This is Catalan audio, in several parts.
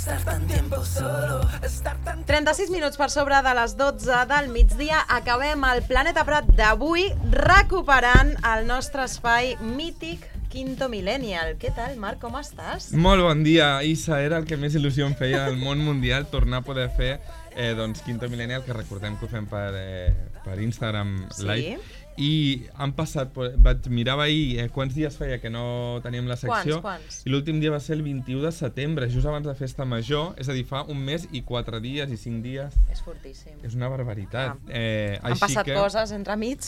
36 minuts per sobre de les 12 del migdia. Acabem el Planeta Prat d'avui recuperant el nostre espai mític Quinto Millennial. Què tal, Marc? Com estàs? Molt bon dia, Isa. Era el que més il·lusió em feia al món mundial tornar a poder fer doncs, Quinto Millennial, que recordem que ho fem per Instagram Live. Sí. I han passat, mirava ahir quants dies feia que no teníem la secció. Quants? I l'últim dia va ser el 21 de setembre, just abans de Festa Major, és a dir, fa un mes i 4 dies i 5 dies. És fortíssim. És una barbaritat. Han passat coses entremig?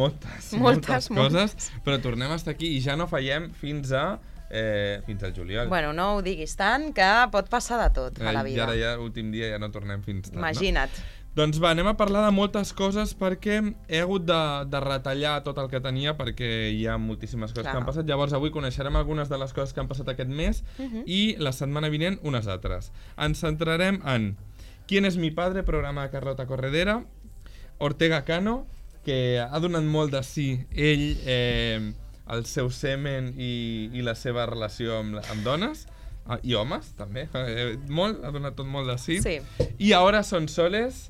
Moltes coses, però tornem a estar aquí i ja no fallem fins al juliol. Bueno, no ho diguis tant, que pot passar de tot a la vida. I ara ja, l'últim dia, ja no tornem fins tant. Imagina't. No? Doncs va, anem a parlar de moltes coses perquè he hagut de retallar tot el que tenia perquè hi ha moltíssimes coses que han passat. Llavors avui coneixerem algunes de les coses que han passat aquest mes i la setmana vinent unes altres. Ens centrarem en ¿Quién es mi padre?, programa de Carlota Corredera, Ortega Cano, que ha donat molt de sí ell, el seu semen i la seva relació amb dones, i homes també, ha donat tot molt de sí. I Ahora Son Soles,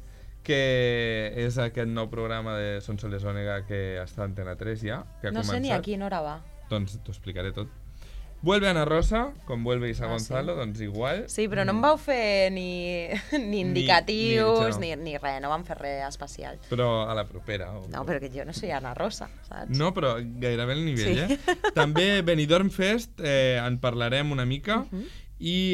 que és aquest nou programa de Son Soles Ònega que està a Antena 3 ja, que ha començat. No sé ni a quina hora va. Doncs t'ho explicaré tot. Vuelve Ana Rosa, com vuelve Isa Gonzalo, doncs igual. Sí, però no em vau fer ni indicatius, ni res, no vam fer res especial. Però a la propera. No, perquè jo no soy Ana Rosa, saps? No, però gairebé el nivell, També Benidorm Fest, en parlarem una mica, i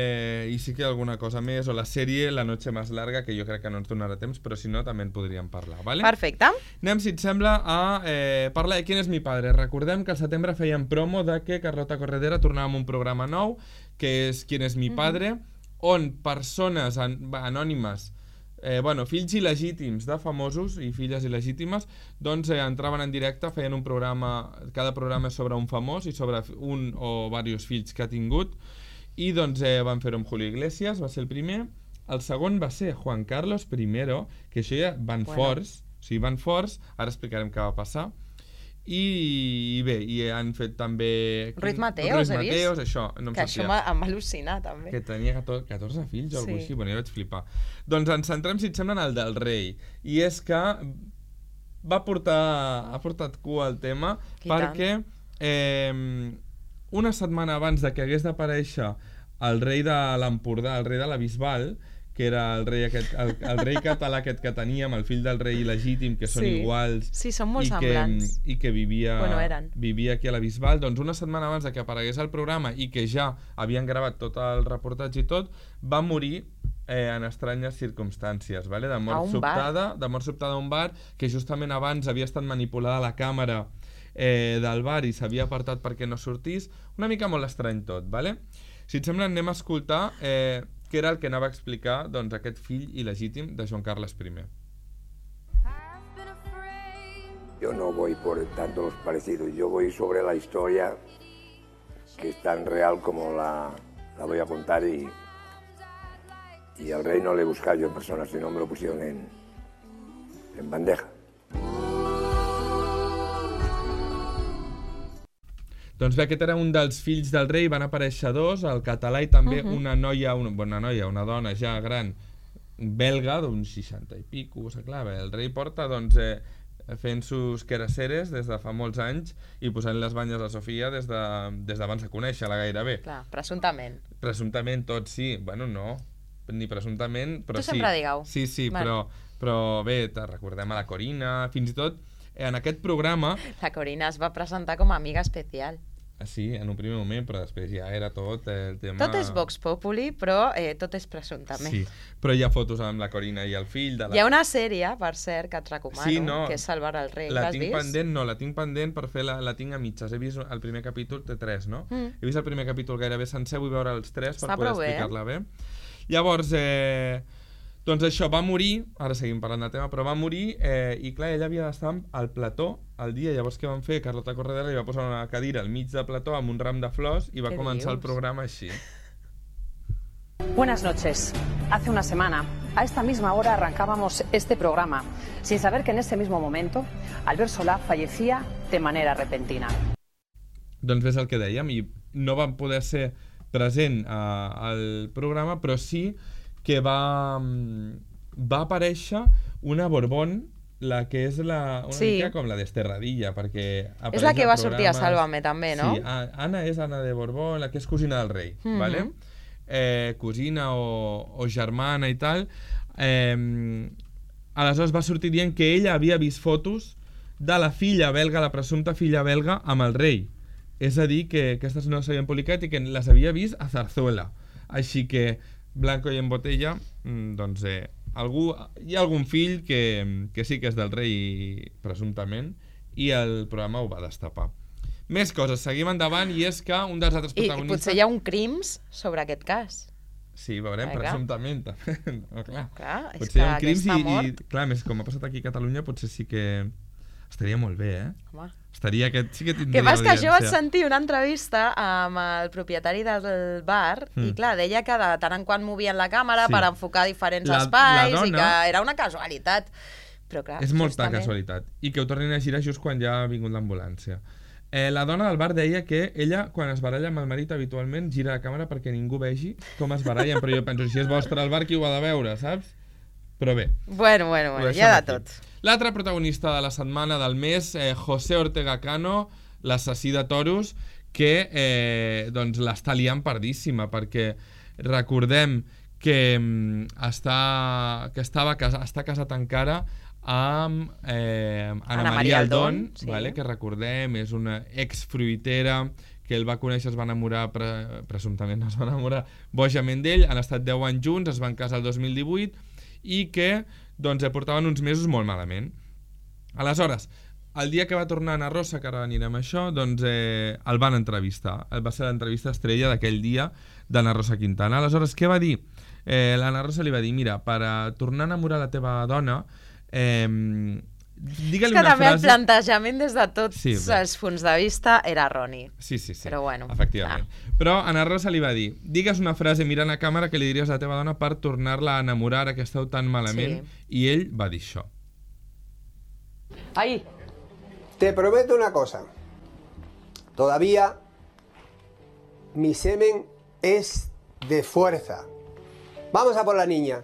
sí que alguna cosa més, o la sèrie La noche más larga, que jo crec que no ens donarà temps, però si no també en podríem parlar, vale? Perfecte. Anem, si et sembla, a parlar de Quién es mi padre. Recordem que al setembre fèiem promo de que Carlota Corredera tornava amb un programa nou, que és Quién es mi padre, on persones anònimes, fills il·legítims de famosos i filles il·legítimes, doncs entraven en directe, feien un programa, cada programa és sobre un famós i sobre un o diversos fills que ha tingut. I doncs van fer-ho amb Julio Iglesias, va ser el primer. El segon va ser Juan Carlos I, que això ja van forts, o sigui, van forts, ara explicarem què va passar. I bé, i han fet també... Ruiz Mateos, he vist? Això, no em que això m'ha al·lucinat, també. Que tenia 14 fills o alguna cosa així, bueno, jo vaig flipar. Doncs ens centrem, si et sembla, en el del rei. I és que ha portat cua al tema, perquè... una setmana abans de que hagués d'aparèixer el rei de l'Empordà, el rei de la Bisbal, que era el rei català aquest que teníem, el fill del rei il·legítim, que són iguals, són molt semblants, i que vivia aquí a la Bisbal, doncs una setmana abans de que aparegués el programa i que ja havien gravat tot el reportatge i tot, va morir en estranyes circumstàncies, de mort sobtada a un bar, que justament abans havia estat manipulada la càmera del bar i s'havia apartat perquè no sortís. Una mica molt estrany tot, vale? Si et sembla, anem a escoltar què era el que anava a explicar aquest fill il·legítim de Joan Carles I. Yo no voy por tanto los parecidos, yo voy sobre la historia que es tan real como la voy a contar y al rey no le he buscado yo en persona, sino me lo pusieron en bandeja. Doncs bé, aquest era un dels fills del rei, van aparèixer dos, el català i també una dona ja gran, belga, d'uns 60 i pico, clar, el rei porta fent sus queraseres des de fa molts anys i posant les banyes a Sofia des d'abans de conèixer-la gairebé. Clar, presumptament. Presumptament tot, sí. Bueno, no, ni presumptament, però sí. Tu sempre digueu. Sí, però bé, te recordem a la Corina, fins i tot en aquest programa... La Corina es va presentar com a amiga especial. Sí, en un primer moment, però després ja era tot el tema... Tot és Vox Populi, però tot és presumptament. Sí, però hi ha fotos amb la Corina i el fill de la... Hi ha una sèrie, per cert, que et recomano, que és Salvar el rei. L'has vist? La tinc pendent per fer la tinc a mitges. He vist el primer capítol, té 3, no? He vist el primer capítol gairebé sencer, vull veure els 3 per poder explicar-la bé. Llavors, doncs això, va morir, ara seguim parlant de tema, però va morir i clar, ella havia d'estar al plató el dia, llavors què van fer? Carlota Corredera li va posar una cadira al mig de plató amb un ram de flors i va començar el programa així. Buenas noches. Hace una semana, a esta misma hora, arrancábamos este programa, sin saber que en ese mismo momento Albert Solà fallecía de manera repentina. Doncs és el que dèiem, i no van poder ser present al programa, però sí que va aparèixer una Borbón, la que és una mica com la d'Esterradilla, perquè és la que va sortir a Sálvame també, no? Sí, Anna és Anna de Borbón, la que és cosina del rei, ¿vale? Cosina o germana i tal. Aleshores va sortir dient que ella havia vist fotos de la filla belga, la presumpta filla belga, amb el rei. És a dir, que aquestes no s'havien publicat i que les havia vist a Zarzuela. Així que, blanco i en botella, doncs hi ha algun fill que sí que és del rei presumptament i el programa ho va destapar. Més coses, seguim endavant, i és que un dels altres protagonistes... I potser hi ha un crims sobre aquest cas. Sí, veurem, presumptament. No, clar. És potser que hi ha un crims i clar, més com ha passat aquí a Catalunya, potser sí que estaria molt bé, Home. Estaria sí que tindria que passa que jo vaig audiència. sentir una entrevista amb el propietari del bar i clar, deia que de tant en quant movien la càmera per enfocar diferents espais i que era una casualitat. Però clar, és molta casualitat. I que ho tornin a girar just quan ja ha vingut l'ambulància. La dona del bar deia que ella, quan es baralla amb el marit, habitualment gira la càmera perquè ningú vegi com es barallen, però jo penso, si és vostre el bar, qui ho ha de veure, saps? Però bé. Bueno, hi ha de tot. L'altre protagonista de la setmana, del mes, José Ortega Cano, l'assassí de toros, que doncs l'està liant pardíssima, perquè recordem que està casat encara amb Ana María Aldón, sí. Vale? Que recordem, és una exfruitera que ell va conèixer, es va enamorar, presumptament es va enamorar bojament d'ell, han estat 10 anys junts, es van casar el 2018, i que doncs portaven uns mesos molt malament. Aleshores, el dia que va tornar Ana Rosa, que ara anirem a això, doncs el van entrevistar. Va ser l'entrevista estrella d'aquell dia d'Ana Rosa Quintana. Aleshores, què va dir? L'Ana Rosa li va dir, mira, per tornar a enamorar la teva dona, digue-li una frase... també el plantejament des de tots els punts de vista era erroni. Sí. Però bueno. Efectivament. Però Ana Rosa li va dir, digues una frase mirant a càmera que li diries a la teva dona per tornar-la a enamorar, que esteu tan malament, i ell va dir això. Ahí. Te prometo una cosa. Todavía mi semen es de fuerza. Vamos a por la niña.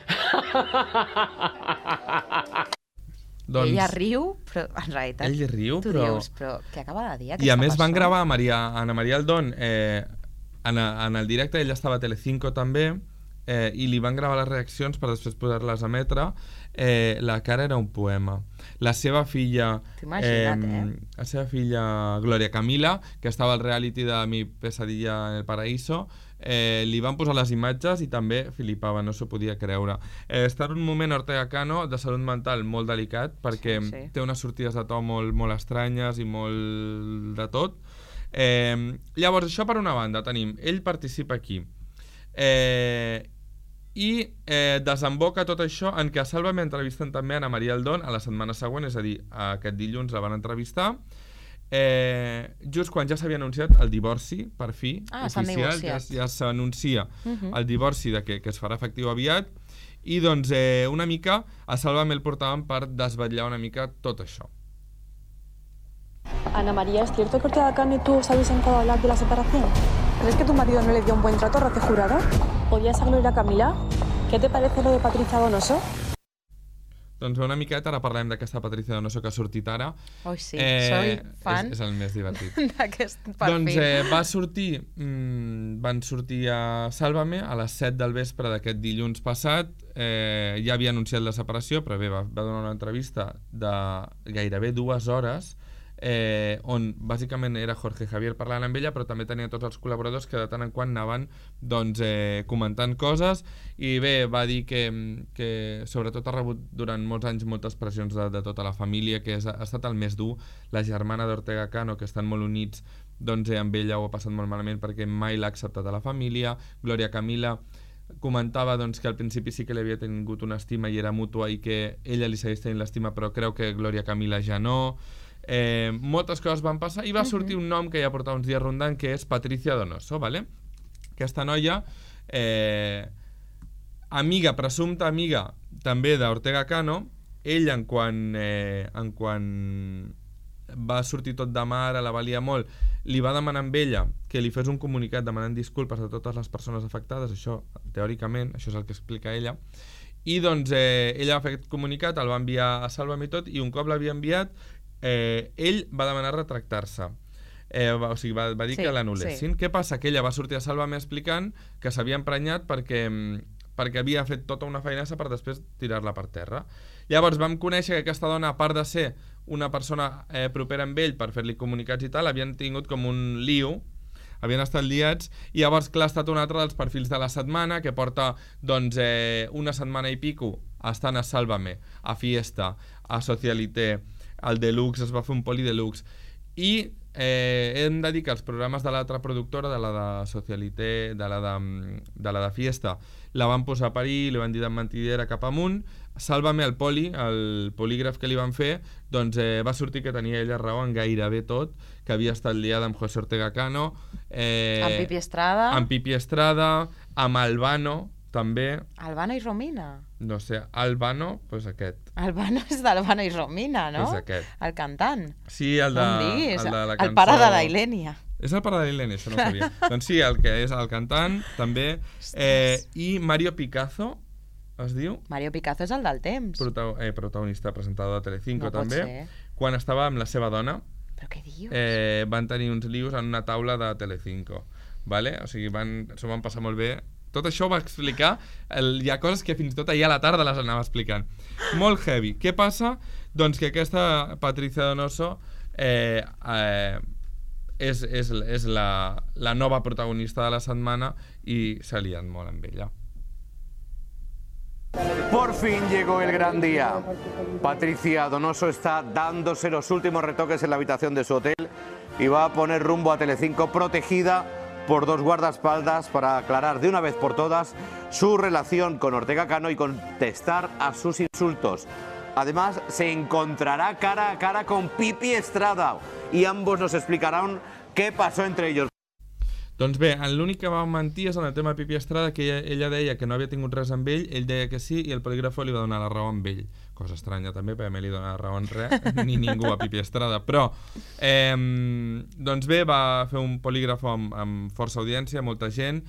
Doncs, ella riu, però en realitat ell riu, tu dius, però què acaba de dir aquesta persona? I a més van gravar Ana María Aldón en el directe, ella estava a Telecinco també, i li van gravar les reaccions per després poder-les emetre. La cara era un poema. La seva filla la seva filla Gloria Camila, que estava al reality de Mi pesadilla en el paraíso, li van posar les imatges i també flipava, no s'ho podia creure. Està en un moment Ortega Cano de salut mental molt delicat, perquè té unes sortides de to molt estranyes i molt de tot. Llavors, això per una banda tenim, ell participa aquí, i desemboca tot això en que a Sálvame entrevisten també Ana María Aldón a la setmana següent, és a dir, aquest dilluns la van entrevistar, just quan ja s'havia anunciat el divorci, per fi, oficial, ja s'anuncia el divorci que es farà efectiu aviat, i doncs una mica a Sálvame el portaven per desvetllar una mica tot això. Ana María, ¿es cierto que Ortega Cano y tú os habéis sentado a hablar de la separación? ¿Crees que tu marido no le dio un buen trato a Roque Jurado? ¿Odias a Gloria Camila? ¿Qué te parece lo de Patricia Donoso? Doncs una miqueta, ara parlem d'aquesta Patricia Donoso que ha sortit ara. Oh, sí, soy fan és el més divertit. d'aquest perfil. Doncs van sortir a Sálvame a les 7 del vespre d'aquest dilluns passat. Ja havia anunciat la separació, però bé, va donar una entrevista de gairebé 2 hores, on bàsicament era Jorge Javier parlant amb ella, però també tenia tots els col·laboradors que de tant en quant anaven comentant coses, i bé, va dir que sobretot ha rebut durant molts anys moltes pressions de tota la família, que ha estat el més dur. La germana d'Ortega Cano, que estan molt units, doncs amb ella ho ha passat molt malament perquè mai l'ha acceptat a la família. Gloria Camila comentava doncs, que al principi sí que li havia tingut una estima i era mútua, i que ella li segueix tenint l'estima, però creu que Gloria Camila ja no. Moltes coses van passar i va sortir un nom que ja portava uns dies rondant, que és Patricia Donoso, ¿vale? Aquesta noia, amiga, presumpta amiga també d'Ortega Cano. Ell, en quan va sortir tot de mar, la valia molt, li va demanar amb ella que li fes un comunicat demanant disculpes a totes les persones afectades, això, teòricament, això és el que explica ella, i doncs ella va fer aquest comunicat, el va enviar a Sálvame i tot, i un cop l'havia enviat, ell va demanar retractar-se. O sigui, va dir que l'anul·lessin. Què passa? Que ella va sortir a Sálvame explicant que s'havia emprenyat perquè havia fet tota una feinassa per després tirar-la per terra. Llavors vam conèixer que aquesta dona, a part de ser una persona propera amb ell per fer-li comunicats i tal, havien tingut com un lío, havien estat liats, i llavors, clar, ha estat un altre dels perfils de la setmana, que porta, doncs, una setmana i pico estant a Sálvame, a Fiesta, a Socialité, al Deluxe, es va fer un poli Deluxe, i hem de dir que els programes de l'altra productora, de la de Socialité, de la de Fiesta, la van posar a parir, li van dir de mentidera cap amunt. Sálvame, el polígraf que li van fer, doncs va sortir que tenia ella raó en gairebé tot, que havia estat liada amb José Ortega Cano, amb Pipi Estrada, amb Albano, també. Albano i Romina? No sé, Albano, doncs aquest. Albano és d'Albano i Romina, no? És aquest. El cantant. Sí, el de la cançó. El pare de l'Ailènia. És el pare de l'Ailènia, això no ho sabia. Doncs sí, el que és el cantant, també. I Mario Picazo, es diu? Mario Picazo és el del Temps. Protagonista, presentador de Telecinco, no també. Quan estava amb la seva dona, però què dius? van tenir uns lius en una taula de Telecinco. Vale? O sigui, s'ho van passar molt bé. Tot això ho va explicar, hi ha coses que fins i tot ahir a la tarda les anava explicant. Molt heavy. Què passa? Doncs que aquesta Patricia Donoso és la nova protagonista de la setmana i s'ha liat molt amb ella. Por fin llegó el gran día. Patricia Donoso está dándose los últimos retoques en la habitación de su hotel y va a poner rumbo a Telecinco protegida por dos guardaespaldas para aclarar de una vez por todas su relación con Ortega Cano y contestar a sus insultos. Además, se encontrará cara a cara con Pipi Estrada y ambos nos explicarán qué pasó entre ellos. Doncs bé, l'únic que va mentir és en el tema de Pipi Estrada, que ella deia que no havia tingut res amb ell deia que sí, i el polígrafo li va donar la raó amb ell. Cosa estranya també, perquè mai li dona la raó en res, ni ningú a Pipi Estrada. Però, doncs bé, va fer un polígrafo amb força audiència, molta gent,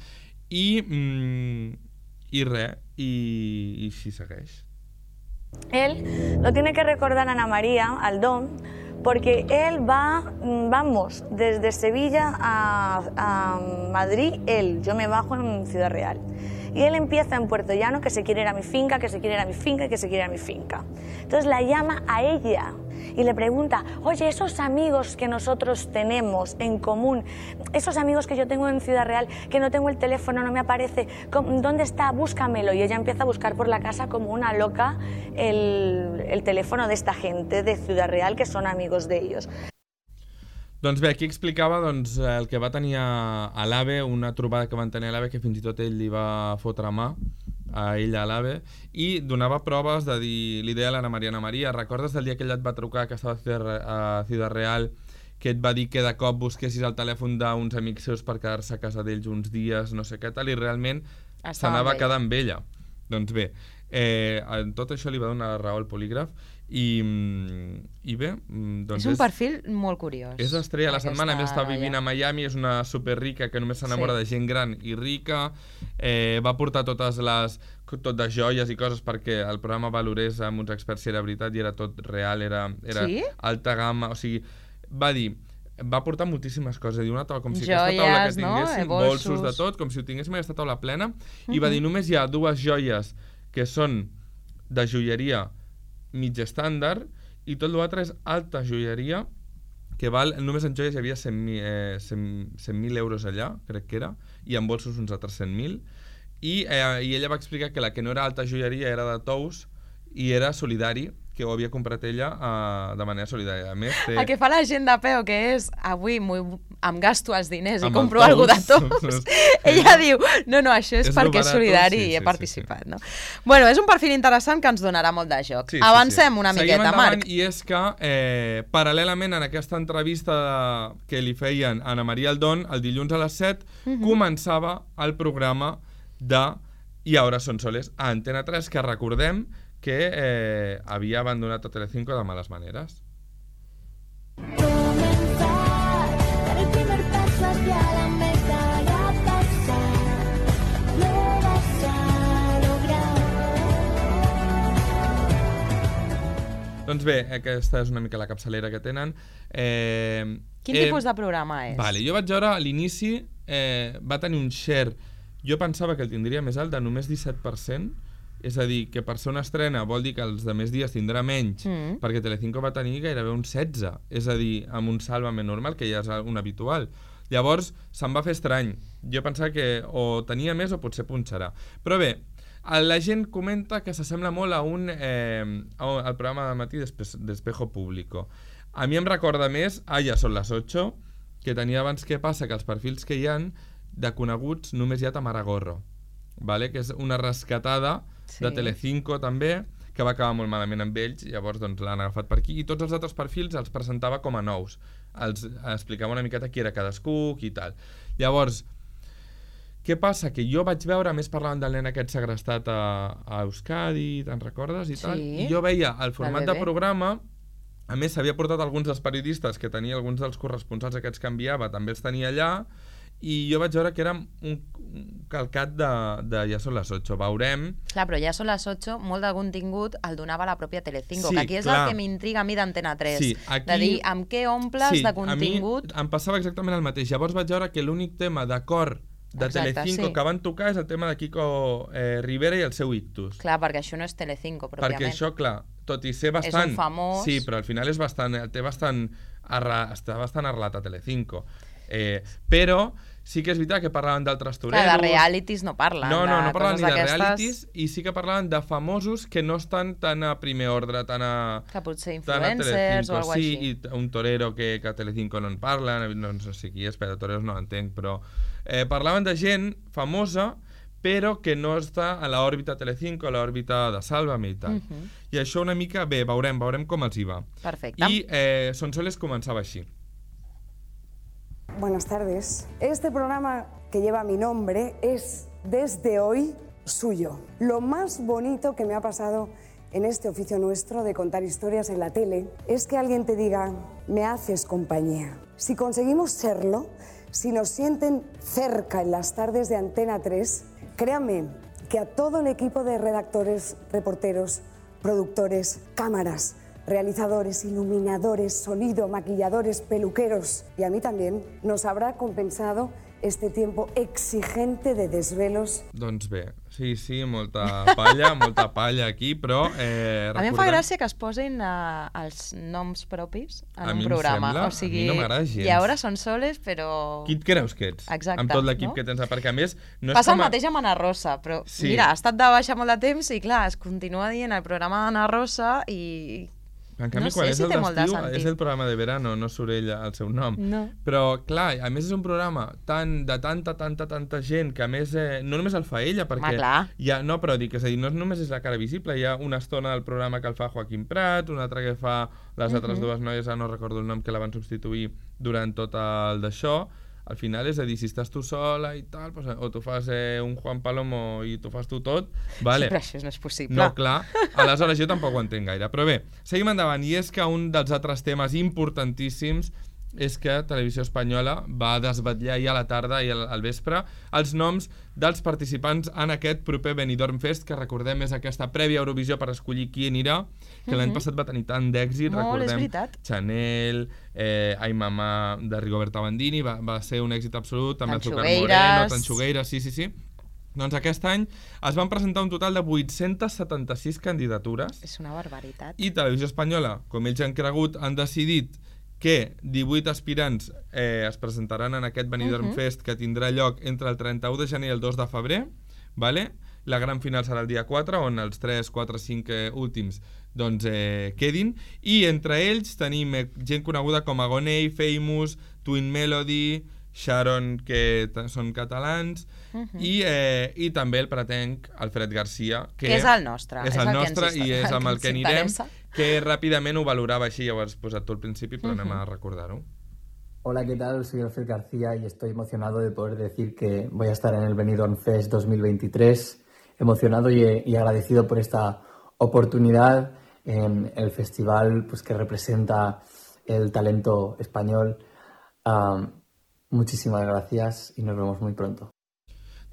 i res, i així segueix. Él lo tiene que recordar Ana María, al Don, porque él vamos desde Sevilla a Madrid, yo me bajo en Ciudad Real. Y él empieza en Puerto Llano, que se quiere ir a mi finca, que se quiere ir a mi finca y que se quiere ir a mi finca. Entonces la llama a ella y le pregunta, oye, esos amigos que nosotros tenemos en común, esos amigos que yo tengo en Ciudad Real, que no tengo el teléfono, no me aparece, ¿dónde está? Búscamelo. Y ella empieza a buscar por la casa como una loca el teléfono de esta gente de Ciudad Real, que son amigos de ellos. Doncs bé, aquí explicava el que va tenir a l'AVE, una trobada que van tenir a l'AVE, que fins i tot ell li va fotre mà a ella a l'AVE, i donava proves de dir, li deia a l'Anna Maria, recordes del dia que ella et va trucar, que estava a Ciudad Real, que et va dir que de cop busquessis el telèfon d'uns amics seus per quedar-se a casa d'ells uns dies, no sé què tal, i realment s'anava a quedar amb ella. Doncs bé, tot això li va donar la raó al polígraf, i bé, doncs és un perfil molt curiós. És estrella la setmana, a més està vivint a Miami, és una superrica que només s'enamora de gent gran i rica, va portar tot de joies i coses perquè el programa valorés amb uns experts si era veritat i era tot real, era alta gamma, o sigui, va portar moltíssimes coses, una taula, com si aquesta taula que tinguessin, bolsos de tot, com si ho tinguéssim aquesta taula plena, i va dir, només hi ha dues joies que són de joieria mig estàndard, i tot l'altre és alta joieria, que val, només en joies hi havia 100.000 euros allà, crec que era, i en bolsos uns altres 100.000, i ella va explicar que la que no era alta joieria era de Tous, i era solidari, que ho havia comprat ella de manera solidària. A més, el que fa la gent de peu, que és avui em gasto els diners i compro alguna cosa de Tous, ella diu, no, això és perquè és solidari i he participat. Bueno, és un perfil interessant que ens donarà molt de joc. Avancem una miqueta, Marc. I és que, paral·lelament en aquesta entrevista que li feien a Ana Maria Aldón, el dilluns a les 7, començava el programa de I Ahora Son Soles a Antena 3, que recordem que havia abandonat a Telecinco de males maneres. Doncs bé, aquesta és una mica la capçalera que tenen. Quin tipus de programa és? Vale, jo vaig veure a l'inici, va tenir un share, jo pensava que el tindria més alt, de només 17%, és a dir, que per ser una estrena vol dir que els de més dies tindrà menys, perquè Telecinco va tenir gairebé un 16, és a dir, amb un Sálvame normal, que ja és un habitual. Llavors, se'm va fer estrany. Jo pensava que o tenia més o potser punxarà. Però bé, la gent comenta que s'assembla molt a al programa de matí d'Espejo Público. A mi em recorda més Ja són les 8, que tenia abans Què passa, que els perfils que hi han de coneguts només hi ha Tamara Gorro, vale? Que és una rescatada de Telecinco també, que va acabar molt malament amb ells, llavors doncs, l'han agafat per aquí, i tots els altres perfils els presentava com a nous, els explicava una miqueta qui era cadascú i tal. Llavors, què passa? Que jo vaig veure, a més parlaven del nen aquest segrestat a Euskadi, te'n recordes? I tal, i jo veia el format de programa. A més, s'havia portat alguns dels periodistes que tenia, alguns dels corresponsals aquests que enviava, també els tenia allà, i jo vaig veure que era un calcat de Ja són les 8. Veurem... Clar, però Ja són les 8, molt de contingut el donava la pròpia Telecinco, que aquí és el que m'intriga a mi d'Antena 3. Sí, aquí... De dir, amb què omples de contingut... A mi em passava exactament el mateix. Llavors vaig veure que l'únic tema d'acord de Telecinco que van tocar és el tema de Kiko Rivera i el seu ictus. Clar, perquè això no és Telecinco, pròpiament. Perquè això, clar, tot i ser bastant... És un famós... Sí, però al final és bastant... està bastant arrelat a Telecinco. Però sí que és veritat que parlaven d'altres toreros... Clar, de realities no parlen. No parlaven ni de realities, i sí que parlaven de famosos que no estan tan a primer ordre, tan a... Que potser influencers o alguna així. Sí, i un torero que a Telecinco no en parlen, no sé qui és, però toreros no entenc, però... parlaven de gent famosa, però que no està a l'òrbita Telecinco, a l'òrbita de Sálvame i tal. I això una mica, bé, veurem com els hi va. Perfecte. I Sonsoles començava així. Buenas tardes. Este programa que lleva mi nombre es desde hoy suyo. Lo más bonito que me ha pasado en este oficio nuestro de contar historias en la tele es que alguien te diga, me haces compañía. Si conseguimos serlo, si nos sienten cerca en las tardes de Antena 3, créanme que a todo el equipo de redactores, reporteros, productores, cámaras, realizadores, iluminadores, sonido, maquilladores, peluqueros y a mí también nos habrá compensado este tiempo exigente de desvelos. Doncs bé, sí, molta palla aquí, però... A mi em fa gràcia que es posin els noms propis en un programa. A mi no m'agrada gens. I ara són soles, però... Qui et creus que ets? Exacte. Amb tot l'equip que tens, perquè a més... Passa el mateix amb Ana Rosa, però mira, ha estat de baixa molt de temps i clar, es continua dient el programa d'Ana Rosa i... En canvi, quan és el d'estiu, és el programa de verano, no surt ella el seu nom. No. Però, clar, a més és un programa de tanta gent que a més no només el fa ella, perquè... No, però dic, és a dir, no només és la cara visible, hi ha una estona del programa que el fa Joaquim Prat, una altra que fa les altres dues noies, no recordo el nom, que la van substituir durant tot el d'això. Al final, és a dir, si estàs tu sola i tal, pues, o tu fas un Juan Palomo i tu fas tu tot, vale. Sí, però això no és possible. No, clar, aleshores jo tampoc ho entenc gaire. Però bé, seguim endavant, i és que un dels altres temes importantíssims és que Televisió Espanyola va desvetllar ja a la tarda i al vespre els noms dels participants en aquest proper Benidorm Fest, que recordem és aquesta prèvia Eurovisió per escollir qui anirà, que l'any passat va tenir tant d'èxit, recordem Chanel, Ai Mamà de Rigoberta Bandini, va ser un èxit absolut, també el Azúcar Moreno, Tanxugueiras, sí. Doncs aquest any es van presentar un total de 876 candidatures. És una barbaritat. I Televisió Espanyola, com ells han cregut, han decidit que 18 aspirants es presentaran en aquest Benidorm Fest, que tindrà lloc entre el 31 de gener i el 2 de febrer, vale? La gran final serà el dia 4, on els 3, 4, 5 últims doncs, quedin, i entre ells tenim gent coneguda com Agoney, Famous, Twin Melody, Sharon, que són catalans, i també el pretenc Alfred Garcia, que és el nostre. És el nostre i és amb el que anirem, que ràpidament ho valorava així, ja ho has posat tu al principi, però anem a recordar-ho. Hola, ¿qué tal? Soy Alfred García y estoy emocionado de poder decir que voy a estar en el Benidorm Fest 2023. Emocionado y agradecido por esta oportunidad en el festival pues, que representa el talento español. Muchísimas gracias y nos vemos muy pronto.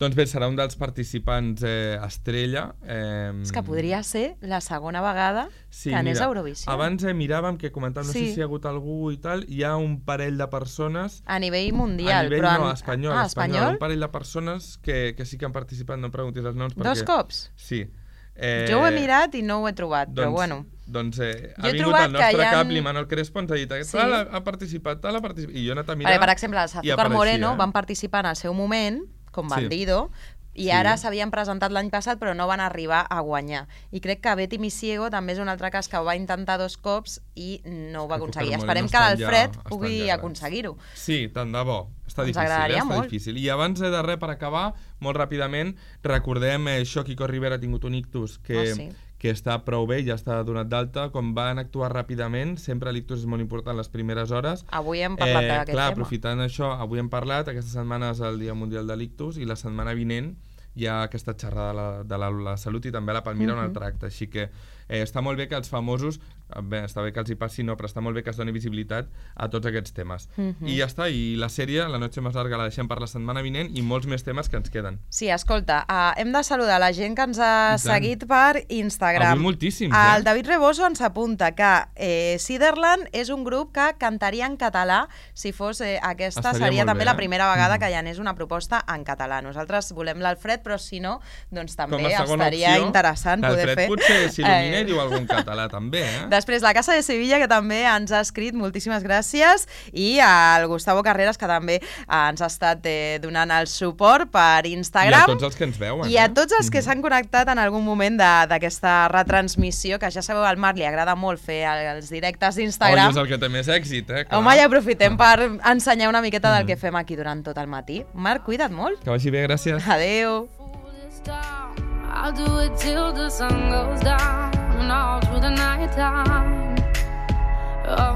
Doncs bé, serà un dels participants estrella. És que podria ser la segona vegada que anés a Eurovisió. Abans miràvem que comentàvem, no sé si hi ha hagut algú i tal, hi ha un parell de persones... A nivell mundial. A nivell espanyol. Un parell de persones que sí que han participat, no em preguntis els noms. Dos cops? Sí. Jo ho he mirat i no ho he trobat, però bueno... Doncs ha vingut el nostre cap, l'Imanol Crespo, ens ha dit tal ha participat, i jo he anat a mirar... Per exemple, els Azúcar Moreno van participar en el seu moment, com Bandido, i ara s'havien presentat l'any passat però no van arribar a guanyar. I crec que Betty Misiego també és un altre cas que ho va intentar 2 cops i no ho va aconseguir. Esperem que l'Alfred pugui aconseguir-ho. Sí, tant de bo. Està difícil, està difícil. I abans de res, per acabar, molt ràpidament, recordem això, Quico Rivera ha tingut un ictus que està prou bé, ja està donat d'alta, com van actuar ràpidament, sempre l'ictus és molt important les primeres hores. Avui hem parlat d'aquest tema. Aprofitant això, avui hem parlat, aquesta setmana és el Dia Mundial de l'Ictus, i la setmana vinent hi ha aquesta xerrada de la salut i també la Palmira on el tracta, així que està molt bé que els famosos, bé, està bé que els hi passi, no, però està molt bé que es doni visibilitat a tots aquests temes. I ja està, i la sèrie, La noche más larga, la deixem per la setmana vinent i molts més temes que ens queden. Sí, escolta, hem de saludar la gent que ens ha seguit per Instagram. Avui moltíssims, El David Reboso ens apunta que Siderland és un grup que cantaria en català si fos aquesta, seria també la primera vegada que hi anés una proposta en català. Nosaltres volem l'Alfred, però si no, doncs també estaria interessant poder fer... L'Alfred potser s'il·lumina i diu algun català també, Després la Casa de Sevilla, que també ens ha escrit, moltíssimes gràcies, i al Gustavo Carreras, que també ens ha estat donant el suport per Instagram. I a tots els que ens veuen. I a tots els que s'han connectat en algun moment d'aquesta retransmissió, que ja sabeu, al Marc li agrada molt fer els directes d'Instagram. És el que té més èxit, Home, ja aprofitem per ensenyar una miqueta del que fem aquí durant tot el matí. Marc, cuida't molt. Que vagi bé, gràcies. Adéu. I'll do it till the sun goes down and all through the night time. Oh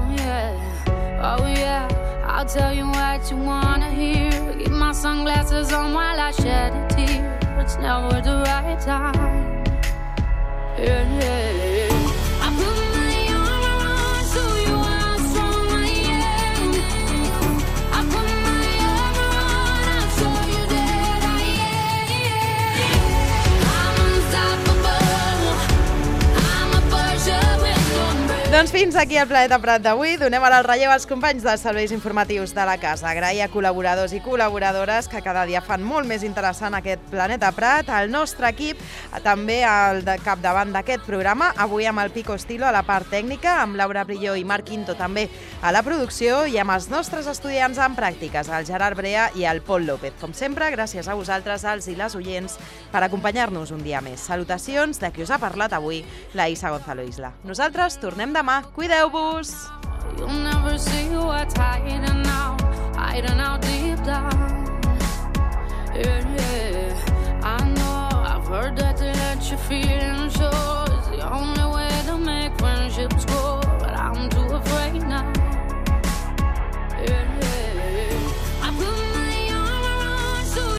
yeah, I'll tell you what you wanna hear. Keep my sunglasses on while I shed a tear. It's never the right time. Yeah. I put my armor on so you are strong, I am. I put my armor on, I'll show you that I am. I'm unstoppable. I'm a Porsche with no brakes. Doncs fins aquí el Planeta Prat d'avui. Donem ara el relleu als companys dels serveis informatius de la casa. Agrair a col·laboradors i col·laboradores que cada dia fan molt més interessant aquest Planeta Prat. El nostre equip, també al capdavant d'aquest programa, avui amb el Pico Estilo a la part tècnica, amb Laura Brilló i Marc Quinto també a la producció i amb els nostres estudiants en pràctiques, el Gerard Brea i el Pol López. Com sempre, gràcies a vosaltres, els i les oients, per acompanyar-nos un dia més. Salutacions de qui us ha parlat avui, la Isa Gonzalo Isla. Nosaltres tornem demà. Cuideu-vos! You'll never see what's hiding out deep down. Yeah, I know I've heard that they let you feel and show